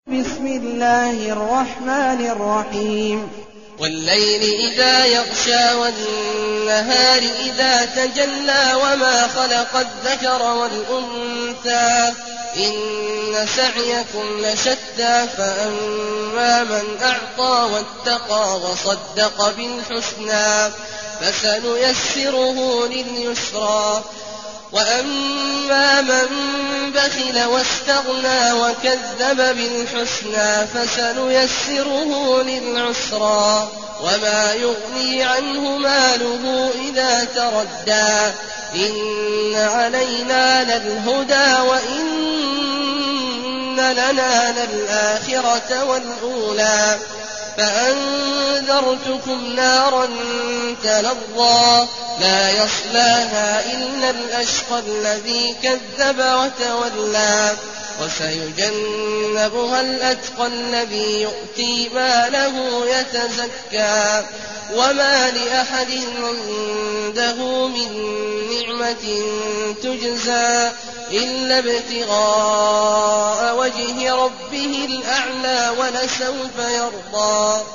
بسم الله الرحمن الرحيم والليل إذا يغشى والنهار إذا تجلى وما خلق الذكر والأنثى إن سعيكم لشتى فأما من أعطى واتقى وصدق بالحسنى فسنيسره لليسرى وأما من بخل واستغنى وكذب بالحسنى فسنيسره للعسرى وما يغني عنه ماله إذا تردى إن علينا للهدى وإن لنا للآخرة والأولى فأنذرتكم نارا تلظى لا يصلاها إلا الأشقى الذي كذب وتولى وسيجنبها الأتقى الذي يؤتي ماله يتزكى وما لأحد عنده من نعمة تجزى إلا ابتغاء وجه ربه الأعلى ولسوف يرضى